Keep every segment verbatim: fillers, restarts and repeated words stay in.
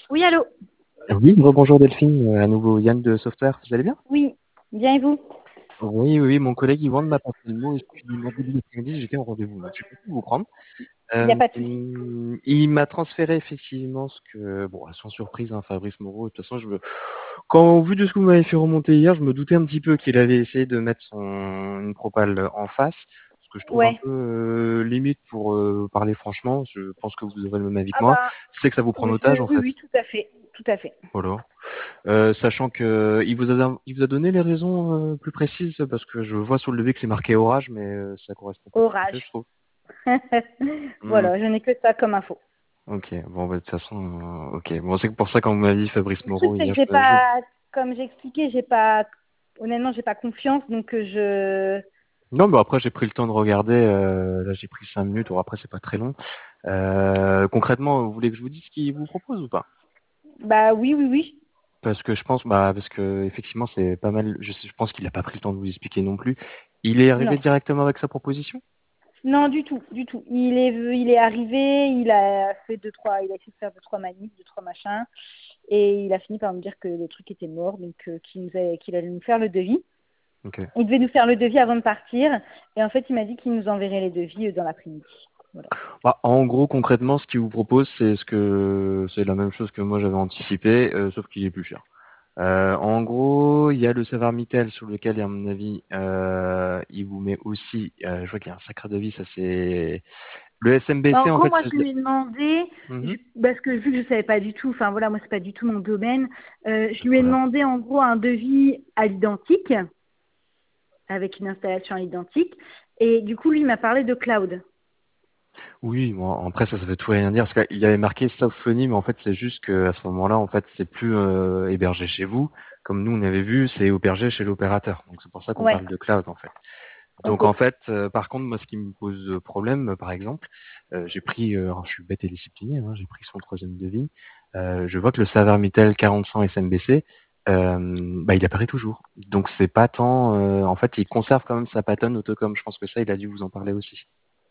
Oui, allô? Oui, bonjour Delphine, euh, à nouveau Yann de Software, vous allez bien? Oui, bien et vous? Oui, oui, oui, mon collègue Yvan m'a passé le mot et puis en début d'après-midi, j'étais en rendez-vous, donc j'ai pas pu vous prendre. Il n'y a Euh, pas de souci. hum, il m'a transféré effectivement ce que, bon, sans surprise, hein, Fabrice Moreau, de toute façon, je me, quand, au vu de ce que vous m'avez fait remonter hier, je me doutais un petit peu qu'il avait essayé de mettre son, une propale en face, ce que je trouve un Ouais. peu euh, limite pour euh, parler franchement, je pense que vous aurez le même avis que Ah moi, bah, c'est que ça vous prend en otage je, en oui, fait. oui, tout à fait, tout à fait. Voilà. Euh, sachant que il vous a il vous a donné les raisons euh, plus précises parce que je vois sur le devis que c'est marqué orage, mais euh, ça correspond pas tout à fait, je Orage. trouve. Hmm, Voilà, je n'ai que ça comme info. ok, bon bah, de toute façon, euh, ok. Bon, c'est pour ça quand vous m'avez dit Fabrice Le truc, Moreau c'est hier, que j'ai je, je... pas, comme j'ai expliqué, j'ai pas, honnêtement, j'ai pas confiance, donc euh, je, Non, mais après j'ai pris le temps de regarder. Euh, là, j'ai pris cinq minutes. Bon, après c'est pas très long. Euh, concrètement, vous voulez que je vous dise ce qu'il vous propose ou pas? bah oui, oui, oui. Parce que je pense, bah parce que effectivement c'est pas mal. Je, sais- je pense qu'il a pas pris le temps de vous expliquer non plus. Il est arrivé Non, directement avec sa proposition? non, du tout, du tout. Il est, il est arrivé, il a fait deux, trois, il a essayé de faire deux, trois manips, deux, trois machins, et il a fini par me dire que le truc était mort, donc euh, qu'il nous a- qu'il allait nous faire le devis. Ok. Il devait nous faire le devis avant de partir. Et en fait, il m'a dit qu'il nous enverrait les devis euh, dans l'après-midi. Voilà. Bah, en gros, concrètement, ce qu'il vous propose, c'est ce que c'est la même chose que moi j'avais anticipé, euh, sauf qu'il est plus cher. Euh, en gros, il y a le Savarmitel sur lequel, à mon avis, euh, il vous met aussi, euh, je vois qu'il y a un sacré devis, ça c'est le Bah, en S M B C en gros, fait. moi, c'est- je lui ai demandé, je- Mhm. parce que vu que je savais pas du tout, enfin voilà, moi, c'est pas du tout mon domaine, euh, Pas je de lui ai problème. demandé en gros un devis à l'identique, avec une installation à l'identique. Et du coup, lui, il m'a parlé de cloud. Oui, bon, après ça, ça veut tout et rien dire parce qu'il y avait marqué Symfony, mais en fait c'est juste que à ce moment-là, en fait, c'est plus euh, hébergé chez vous, comme nous on avait vu, c'est hébergé chez l'opérateur. Donc c'est pour ça qu'on Ouais, parle de cloud en fait. Donc ok. en fait, euh, par contre, moi, ce qui me pose problème, euh, par exemple, euh, j'ai pris, euh, alors, je suis bête et discipliné, hein, j'ai pris son troisième devis. Euh, je vois que le Savermitel quarante cent S M B C, euh, bah, il apparaît toujours. Donc c'est pas tant, euh, en fait, il conserve quand même sa pattern Autocom. Je pense que ça, il a dû vous en parler aussi.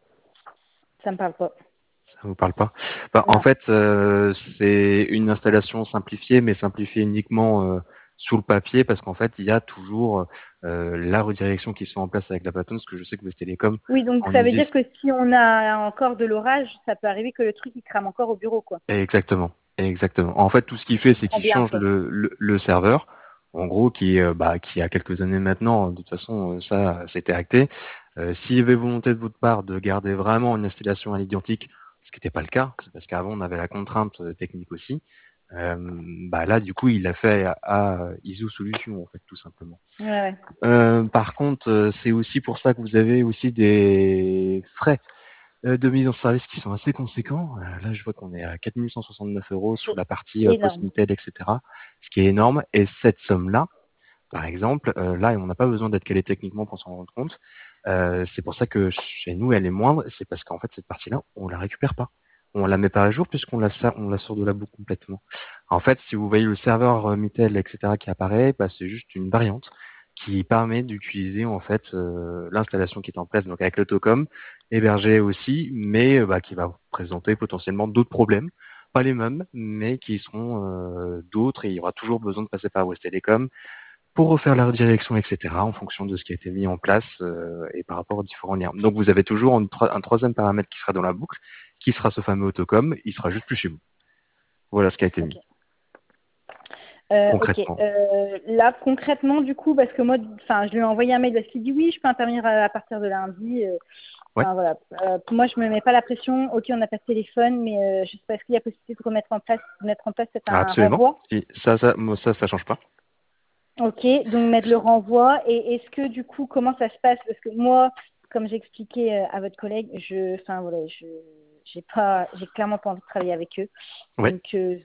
Ça me parle pas. Ça vous parle pas? Bah, en Non. fait, euh, c'est une installation simplifiée, mais simplifiée uniquement euh, sous le papier, parce qu'en fait, il y a toujours euh, la redirection qui sont en place avec la pattern, ce que je sais que Bouygues Télécom Oui, donc en ça veut dire existe. que si on a encore de l'orage, ça peut arriver que le truc, il crame encore au bureau, quoi. Exactement, exactement. En fait, tout ce qu'il fait, Je c'est comprends qu'il bien, change quoi. le, le, le serveur, en gros, qui, euh, bah, qui a quelques années maintenant, de toute façon, euh, ça, c'était acté. Euh, S'il y avait volonté de votre part de garder vraiment une installation à l'identique, ce qui n'était pas le cas, c'est parce qu'avant, on avait la contrainte euh, technique aussi, euh, bah là, du coup, il l'a fait à, à I S O Solutions, en fait, tout simplement. Ouais, ouais. Euh, par contre, euh, c'est aussi pour ça que vous avez aussi des frais euh, de mise en service qui sont assez conséquents. Euh, là, je vois qu'on est à quatre mille cent soixante-neuf euros sur C'est la partie euh, énorme. post-Mitel, et cetera. Ce qui est énorme. Et cette somme-là, par exemple, euh, là, on n'a pas besoin d'être calé techniquement pour s'en rendre compte. Euh, c'est pour ça que chez nous, elle est moindre. C'est parce qu'en fait, cette partie-là, on la récupère pas. On la met pas à jour puisqu'on la, sa- on la sort de la boucle complètement. En fait, si vous voyez le serveur euh, Mitel, et cetera qui apparaît, bah, c'est juste une variante qui permet d'utiliser en fait euh, l'installation qui est en place, donc avec l'autocom, hébergé aussi, mais euh, bah, qui va présenter potentiellement d'autres problèmes, pas les mêmes, mais qui seront euh, d'autres, et il y aura toujours besoin de passer par West Telecom pour refaire la redirection, et cetera, en fonction de ce qui a été mis en place euh, et par rapport aux différents liens. Donc vous avez toujours un, tro- un troisième paramètre qui sera dans la boucle, qui sera ce fameux autocom, il sera juste plus chez vous. Voilà ce qui a été mis, Ok. Euh, ok. concrètement. Euh, là, concrètement, du coup, parce que moi, enfin, je lui ai envoyé un mail parce qu'il dit oui, je peux intervenir à, à partir de lundi. euh, Ouais, Enfin voilà. Euh, pour moi, je me mets pas la pression. Ok, on n'a pas de téléphone, mais euh, je sais pas, est-ce qu'il y a possibilité de remettre en place, de mettre en place c'est un absolument. renvoi. Si, ça, ça, moi, ça, ça change pas. Ok, donc mettre le renvoi. Et est-ce que du coup, comment ça se passe? Parce que moi, comme j'expliquais euh, à votre collègue, je, enfin voilà, je, j'ai pas, j'ai clairement pas envie de travailler avec eux. Ouais. Donc euh,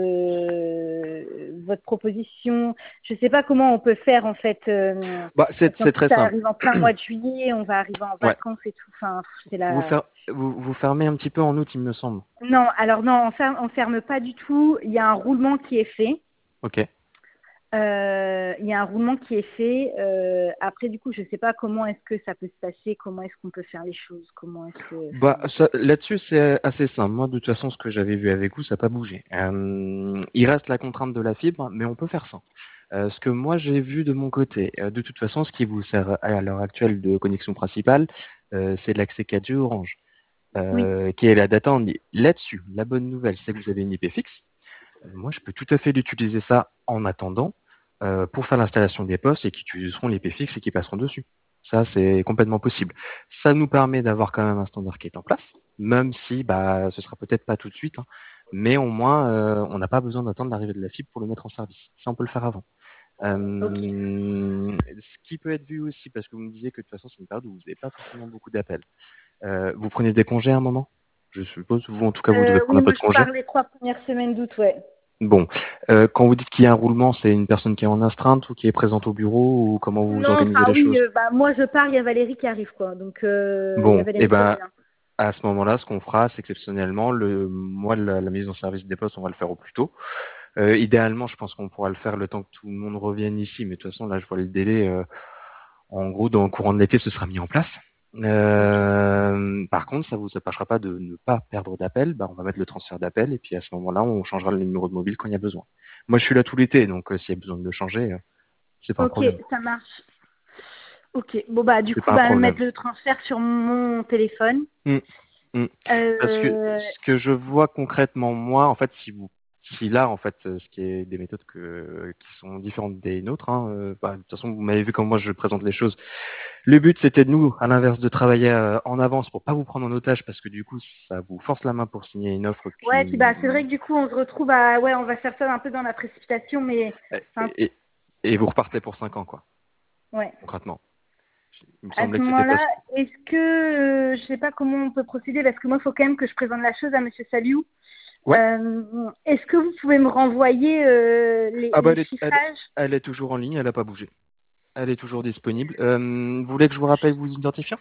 je, votre proposition, je sais pas comment on peut faire en fait, euh, Bah, parce c'est qu'en c'est plus très ça simple. arrive en plein mois de juillet, on va arriver en Ouais. vacances et tout. Enfin, c'est Vous, la. fer- vous, vous fermez un petit peu en août, il me semble. Non, alors non, on ferme, on ferme pas du tout. Il y a un roulement qui est fait. Ok. Euh, Il y a un roulement qui est fait. Euh, après, du coup, je ne sais pas comment est-ce que ça peut se passer, comment est-ce qu'on peut faire les choses, comment est-ce que. Bah, Enfin, ça- là-dessus, c'est assez simple. Moi, de toute façon, ce que j'avais vu avec vous, ça n'a pas bougé. Euh, il reste la contrainte de la fibre, mais on peut faire ça. Euh, ce que moi, j'ai vu de mon côté, euh, de toute façon, ce qui vous sert à l'heure actuelle de connexion principale, euh, c'est l'accès quatre G Orange, oui, euh, qui est la data only. Là-dessus, la bonne nouvelle, c'est que vous avez une I P fixe. Euh, moi, je peux tout à fait utiliser ça en attendant euh, pour faire l'installation des postes et qui utiliseront l'I P fixe et qui passeront dessus. Ça, c'est complètement possible. Ça nous permet d'avoir quand même un standard qui est en place, même si bah, ce sera peut-être pas tout de suite, hein, mais au moins, euh, on n'a pas besoin d'attendre l'arrivée de la fibre pour le mettre en service. Ça, on peut le faire avant. ok. Euh, ce qui peut être vu aussi, parce que vous me disiez que de toute façon, c'est une période où vous n'avez pas forcément beaucoup d'appels. Euh, vous prenez des congés à un moment? Je suppose, vous en tout cas, vous devez Euh, prendre oui, un peu moi, de je congés. pars les trois premières semaines d'août, ouais. Bon, euh, quand vous dites qu'il y a un roulement, c'est une personne qui est en astreinte ou qui est présente au bureau ou comment vous Non, organisez enfin les oui, choses? euh, bah, moi, je pars, il y a Valérie qui arrive, quoi. Donc, euh, il y a Bon, et Valérie qui ben revient. à ce moment-là, ce qu'on fera, c'est exceptionnellement, le moi la, la mise en service des postes, on va le faire au plus tôt. Euh, idéalement, je pense qu'on pourra le faire le temps que tout le monde revienne ici, mais de toute façon, là, je vois le délai. euh, en gros, dans le courant de l'été, ce sera mis en place. Ok. Euh, par contre, ça vous empêchera pas de ne pas perdre d'appel. Bah, on va mettre le transfert d'appel et puis à ce moment-là, on changera le numéro de mobile quand il y a besoin. Moi, je suis là tout l'été, donc euh, s'il y a besoin de le changer, euh, c'est pas un Ok, problème. ça marche. Ok. Bon, bah, du C'est coup, pas un bah, problème. mettre le transfert sur mon téléphone. Mm, mm. Parce que Euh, ce que je vois concrètement, moi, en fait, si vous, si là, en fait, euh, ce qui est des méthodes que, qui sont différentes des nôtres, hein, euh, bah, de toute façon, vous m'avez vu comment moi je présente les choses. Le but, c'était de nous, à l'inverse, de travailler euh, en avance pour pas vous prendre en otage, parce que du coup, ça vous force la main pour signer une offre Ouais, puis bah, c'est qui, vrai que du coup, on se retrouve à. Ouais, on va faire ça un peu dans la précipitation, mais. Enfin, et, et, et vous repartez pour cinq ans, quoi, ouais. concrètement. Il me À semblait ce que c'était pas. moment-là, est-ce que. Euh, je sais pas comment on peut procéder, parce que moi, il faut quand même que je présente la chose à Monsieur Saliou. Ouais. Euh, est-ce que vous pouvez me renvoyer euh, les, Ah bah les elle est, elle, chiffrages? elle est toujours en ligne, elle a pas bougé. Elle est toujours disponible. Euh, vous voulez que je vous rappelle vous identifiant?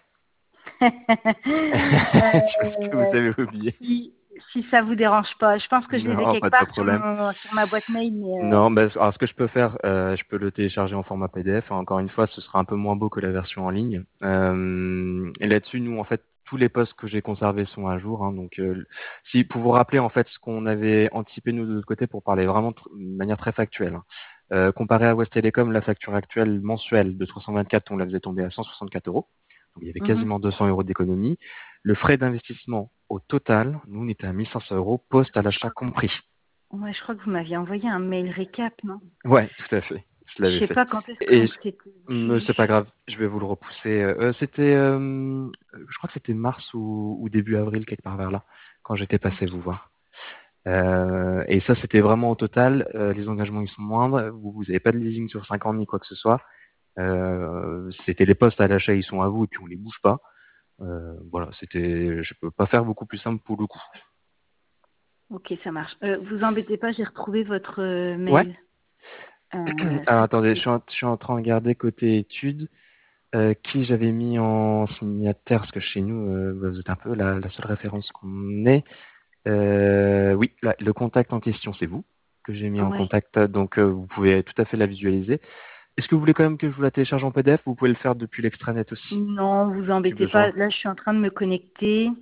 Parce que vous Euh, avez oublié. si, si ça vous dérange pas. Je pense que je les ai Non, quelque pas de part sur, problème. mon, sur ma boîte mail, mais euh, Non, bah, alors ce que je peux faire, euh, je peux le télécharger en format P D F. Encore une fois, ce sera un peu moins beau que la version en ligne. Euh, et là-dessus, nous, en fait, tous les posts que j'ai conservés sont à jour. Hein. Donc, euh, si pour vous rappeler en fait ce qu'on avait anticipé nous de notre côté pour parler vraiment tr- de manière très factuelle. Hein. Euh, comparé à West Telecom, la facture actuelle mensuelle de trois cent vingt-quatre, on la faisait tomber à cent soixante-quatre euros. Donc, il y avait mhm. quasiment deux cents euros d'économie. Le frais d'investissement au total, nous, on était à mille cinq cents euros, poste à je l'achat crois que, compris. ouais, je crois que vous m'aviez envoyé un mail récap, non? Ouais, tout à fait. Je Je l'avais sais fait. pas quand est-ce Et qu'on je- s'était me- c'est pas vu. grave, je vais vous le repousser. Euh, c'était, euh, je crois que c'était mars ou, ou début avril, quelque part vers là, quand j'étais passé vous voir. Euh, et ça, c'était vraiment au total. Euh, les engagements, ils sont moindres. Vous, vous avez pas de leasing sur cinq ans ni quoi que ce soit. Euh, c'était les postes à l'achat, ils sont à vous et puis on les bouge pas. Euh, voilà, c'était, je peux pas faire beaucoup plus simple pour le coup. Ok, ça marche. Euh, vous embêtez pas, j'ai retrouvé votre euh, Ouais. mail. Euh, Alors attendez, je c'était. suis en, je suis en train de regarder côté études. Euh, qui j'avais mis en signataire, parce que chez nous, euh, vous êtes un peu la, la seule référence qu'on ait. Euh, oui, la- le contact en question, c'est vous que j'ai mis en Ouais. contact, donc euh, vous pouvez tout à fait la visualiser. Est-ce que vous voulez quand même que je vous la télécharge en P D F? Vous pouvez le faire depuis l'extranet aussi, Non, vous si embêtez pas. besoin. Là, je suis en train de me connecter.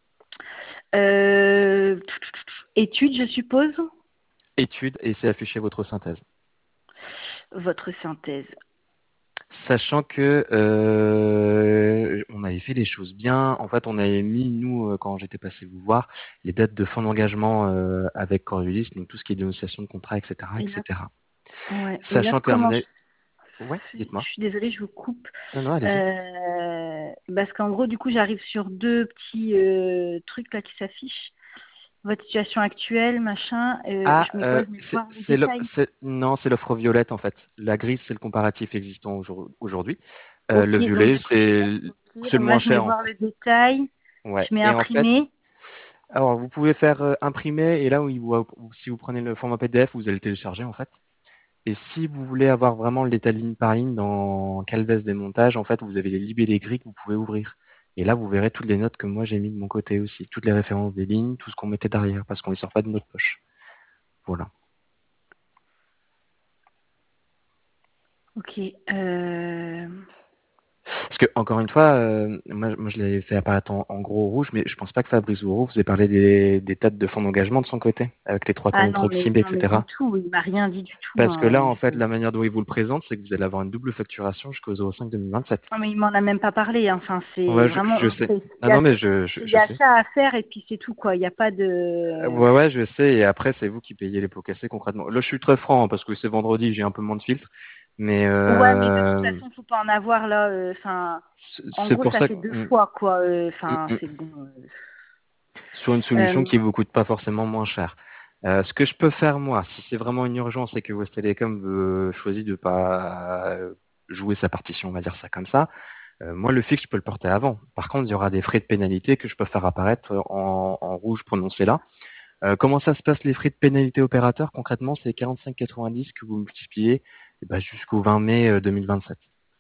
Euh, étude, je suppose. Étude, et c'est affiché votre synthèse. Votre synthèse. Sachant que euh, on avait fait les choses bien. En fait, on avait mis, nous, euh, quand j'étais passé vous voir, les dates de fin d'engagement euh, avec Coriolis, donc tout ce qui est dénonciation de contrat, et cetera, Et là, et cetera. ouais. Et là, Sachant qu'à mon comment je avis... Ouais, fais? Je dites-moi. suis désolée, je vous coupe. Non, non, allez-y. Euh, parce qu'en gros, du coup, j'arrive sur deux petits euh, trucs là qui s'affichent. Votre situation actuelle, machin. Euh, Ah, je mets quoi? euh, Je mets c'est voir les c'est le- détails. c'est- non, c'est l'offre violette en fait. La grise, c'est le comparatif existant aujourd- aujourd'hui. Euh, Ok, le donc violet, du coup, je c'est mets. l- Ok, c'est le donc là, moins je mets cher en voir fait. le détail. Ouais. Je mets Et en fait, imprimer. alors vous pouvez faire euh, imprimer et là où il vous- si vous prenez le format P D F, vous allez le télécharger en fait. Et si vous voulez avoir vraiment l'état ligne par ligne dans Calves des montages, en fait, vous avez les libellés gris que vous pouvez ouvrir. Et là, vous verrez toutes les notes que moi j'ai mis de mon côté aussi, toutes les références des lignes, tout ce qu'on mettait derrière, parce qu'on ne les sort pas de notre poche. Voilà. Ok. Euh... Parce que, encore une fois, euh, moi, moi, je l'avais fait apparaître en, en gros rouge, mais je pense pas que Fabrice Ouro vous ait parlé des, des dates de fonds d'engagement de son côté, avec les trois Ah tonnes non, trop mais cibles, non, mais du et cetera. tout. Il m'a rien dit du tout. Parce que là, Hein. en fait, Je- la manière dont il vous le présente, c'est que vous allez avoir une double facturation jusqu'au zéro cinq deux mille vingt-sept. Non, mais il m'en a même pas parlé. Hein. Enfin, c'est Ouais, je, vraiment. je sais. c'est- Il Ah y a, non, mais je, je, il y je a sais. ça à faire et puis c'est tout, quoi. Il n'y a pas Euh, de. Ouais, ouais, je sais. Et après, c'est vous qui payez les pots cassés concrètement. Là, je suis très franc hein, parce que c'est vendredi, j'ai un peu moins de filtres. Mais Ouais, mais de toute euh, façon, faut pas en avoir là. euh, Enfin, c'est en c'est gros, pour ça ça que fait deux mm, fois, quoi. euh, mm, Enfin, mm. c'est bon. sur une solution Euh, qui vous coûte pas forcément moins cher. Euh, ce que je peux faire moi, si c'est vraiment une urgence et que West Telecom veut, choisit de pas euh, jouer sa partition, on va dire ça comme ça, euh, moi le fixe je peux le porter avant. Par contre, il y aura des frais de pénalité que je peux faire apparaître en, en rouge prononcé là. Euh, comment ça se passe les frais de pénalité opérateur? Concrètement, c'est quarante-cinq quatre-vingt-dix que vous multipliez eh ben, jusqu'au vingt mai euh, deux mille vingt-sept.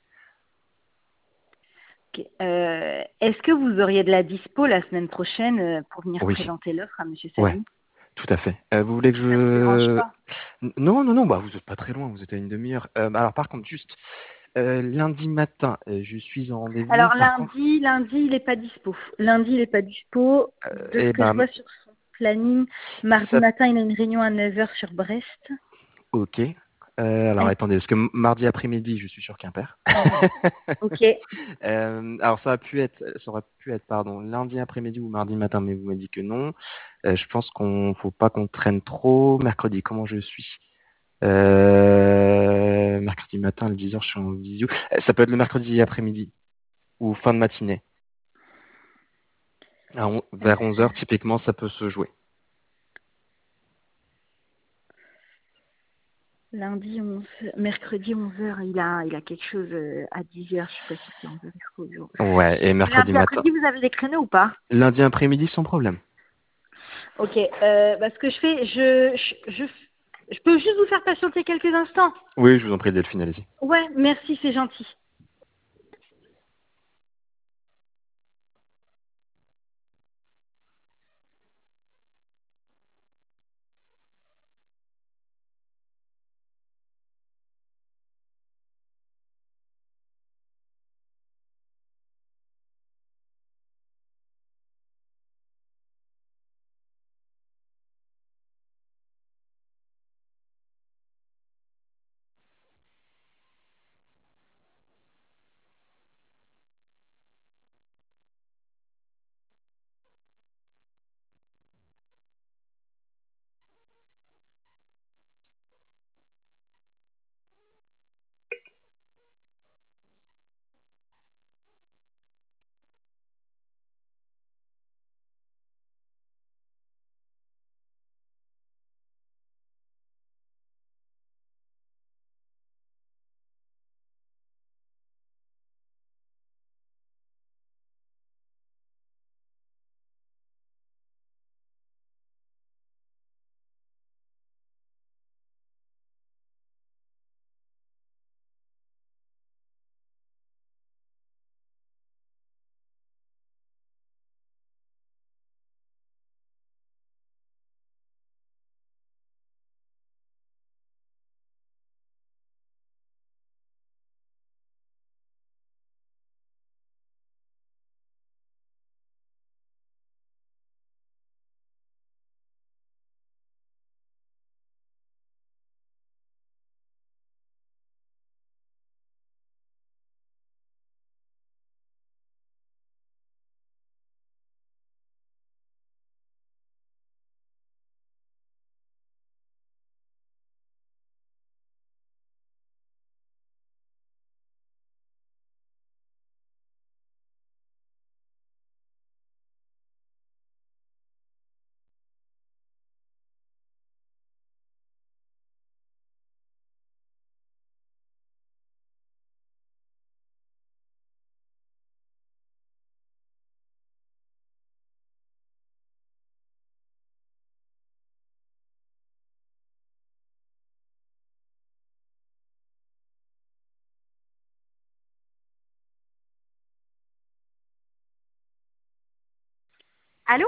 ok. Euh, Est-ce que vous auriez de la dispo la semaine prochaine euh, pour venir Oui, présenter l'offre à Monsieur ouais, Samy? tout à fait. Euh, vous voulez que Ça vous dérange je... pas? Non, non, non, bah vous êtes pas très loin, vous êtes à une demi-heure. Euh, alors par contre, juste, euh, lundi matin, euh, je suis en rendez-vous. Alors Par contre, lundi, lundi, il est pas dispo. Lundi, il est pas dispo. euh, De ce eh que je ben, vois sur son planning, mardi ça, matin, il a une réunion à neuf heures sur Brest. ok. Euh, alors Est- attendez, parce que m- mardi après-midi, je suis sur Quimper. Ok. Euh, alors ça a pu être, ça aurait pu être, pardon, lundi après-midi ou mardi matin, mais vous m'avez dit que non. Euh, je pense qu'on faut pas qu'on traîne trop. Mercredi, comment je suis? Euh, mercredi matin, à dix heures, je suis en visio. Euh, Ça peut être le mercredi après-midi ou fin de matinée. À on- vers onze heures, typiquement, ça peut se jouer. Lundi onze, mercredi onze heures, il a, il a quelque chose euh, à dix heures. Je suis pas sûre qu'il y a onze heures jusqu'au jour. Ouais, et mercredi Lundi matin. après-midi, vous avez des créneaux ou pas? Lundi après-midi, sans problème. Ok. Euh, bah, ce que je fais, je, je, je, je peux juste vous faire patienter quelques instants. Oui, je vous en prie, Delphine, allez-y. Ouais, merci, c'est gentil. Allô?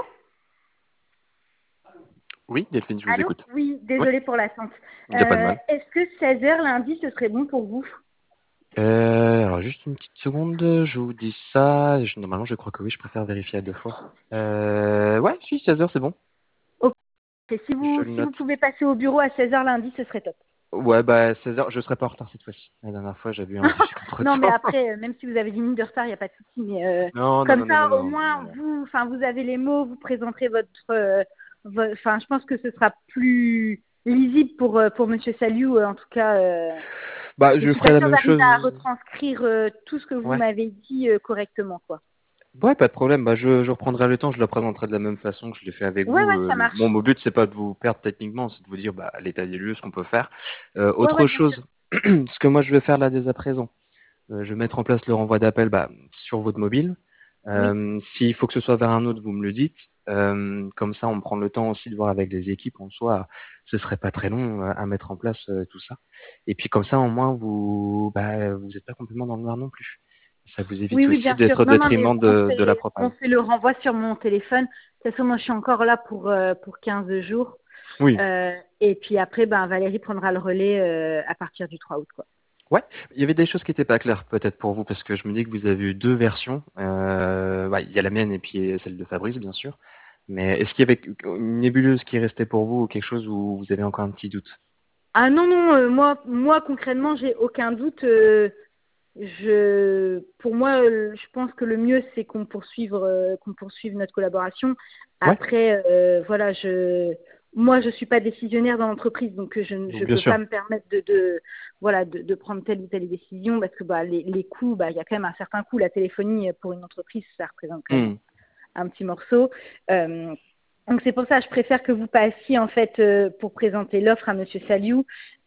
Oui, Delphine, je vous Allô? écoute. Oui, Oui, désolée pour l'attente. il n'y a pas de Euh, mal. Est-ce que seize heures lundi, ce serait bon pour vous? Euh, alors juste une petite seconde, je vous dis ça. Je- normalement, je crois que oui, je préfère vérifier à deux fois. Euh, ouais, si, seize heures, c'est bon. Ok. Si Je vous, le si vous note. pouvez passer au bureau à seize heures lundi, ce serait top. Ouais, bah seize heures, je serai pas en retard cette fois-ci. La dernière fois, j'avais eu un léger Non, mais contretemps. après, euh, même si vous avez dix minutes de retard, il n'y a pas de souci. Mais euh, Non, non, comme non, non, non, ça, au non. moins, non. vous, enfin, vous avez les mots, vous présenterez votre, euh, vo- enfin, je pense que ce sera plus lisible pour euh, pour Monsieur Saliou. euh, en tout cas, euh, Bah, je je suis ferai pas la sûre même d'arriver à chose. retranscrire euh, tout ce que vous Ouais. m'avez dit euh, correctement, quoi. Ouais, pas de problème. Bah, je, je reprendrai le temps. Je le présenterai de la même façon que je l'ai fait avec Ouais, vous. ouais, Euh, ça le- marche. bon, mon but, c'est pas de vous perdre techniquement, c'est de vous dire bah, l'état des lieux, ce qu'on peut faire. Euh, Ouais, ouais, autre bien sûr. chose, ce que moi je vais faire là dès à présent, euh, je vais mettre en place le renvoi d'appel bah, sur votre mobile. Oui, Euh, s'il faut que ce soit vers un autre, vous me le dites. Euh, comme ça, on prend le temps aussi de voir avec les équipes en soi. Ce serait pas très long euh, à mettre en place euh, tout ça. Et puis comme ça, au moins, vous bah, vous n'êtes pas complètement dans le noir non plus. Ça vous évite oui, oui, aussi bien sûr. d'être au Non, non, mais détriment on de, de la fait, on propale. fait le renvoi sur mon téléphone. De toute façon, moi, je suis encore là pour euh, pour quinze jours. Oui. Euh, et puis après, ben, Valérie prendra le relais euh, à partir du trois août, quoi. Ouais, il y avait des choses qui n'étaient pas claires peut-être pour vous parce que je me dis que vous avez eu deux versions. Euh, ouais, il y a la mienne et puis celle de Fabrice bien sûr. Mais est-ce qu'il y avait une nébuleuse qui restait pour vous ou quelque chose où vous avez encore un petit doute? Ah non, non, euh, moi, moi concrètement, j'ai aucun doute. euh, je, pour moi, euh, je pense que le mieux, c'est qu'on poursuive, euh, qu'on poursuive notre collaboration. Ouais, Après, euh, voilà, je, moi, je suis pas décisionnaire dans l'entreprise, donc euh, je ne je bien peux pas sûr. me permettre de, de voilà, de, de prendre telle ou telle décision parce que bah, les, les coûts, bah, il y a quand même un certain coût. La téléphonie pour une entreprise, ça représente quand même Hmm. un petit morceau. Euh, donc c'est pour ça que je préfère que vous passiez en fait euh, pour présenter l'offre à Monsieur Saliou,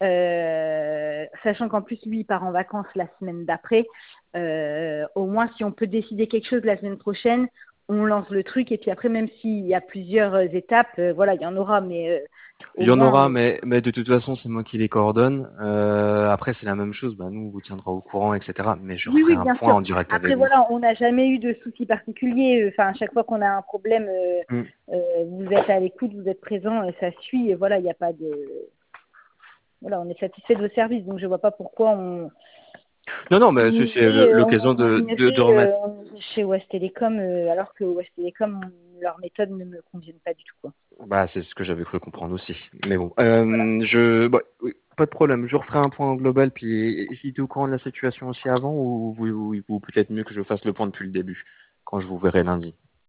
euh, sachant qu'en plus lui il part en vacances la semaine d'après. Euh, au moins si on peut décider quelque chose la semaine prochaine, on lance le truc et puis après même s'il y a plusieurs euh, étapes, euh, voilà il y en aura, mais euh, Il au y en moins aura, on... mais, mais de toute façon, c'est moi qui les coordonne. Euh, après, c'est la même chose. Bah, nous, on vous tiendra au courant, et cetera. Mais je Oui, referai oui, un bien point sûr. en direct Après, avec vous. voilà, on n'a jamais eu de soucis particuliers. Enfin, à chaque fois qu'on a un problème, euh, Hmm. euh, vous êtes à l'écoute, vous êtes présent, et ça suit. Et voilà, il n'y a pas de, voilà, on est satisfait de vos services, donc je vois pas pourquoi on, Non, non, mais on c'est c'est irait, euh, on, l'occasion on de, de, de irait euh, remettre. chez West Telecom, euh, alors que West Telecom, on- leurs méthodes ne me conviennent pas du tout, quoi. Bah, c'est ce que j'avais cru comprendre aussi. Mais bon, Voilà. euh, je, bah, oui, pas de problème. Je referai un point au global. Puis, si tu es au courant de la situation aussi avant, ou, ou, ou- ou peut-être mieux que je fasse le point depuis le début, quand je vous verrai lundi.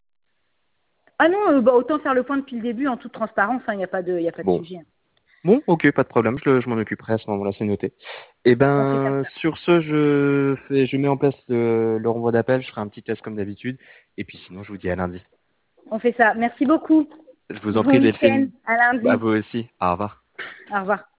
Ah non, euh, bah, autant faire le point depuis le début en toute transparence, hein, il n'y a pas de, il y a pas de Bon, sujet, hein. bon, ok, pas de problème. Je, le- je m'en occuperai à ce moment-là, c'est noté. Et On fait comme ben, ça. sur ce, je fais, je mets en place le, le renvoi d'appel. Je ferai un petit test comme d'habitude. Et puis, sinon, je vous dis à lundi. On fait ça. Merci beaucoup. Je vous en Bon prie, week-end. Delphine. À À lundi. vous aussi. Au revoir. Au revoir.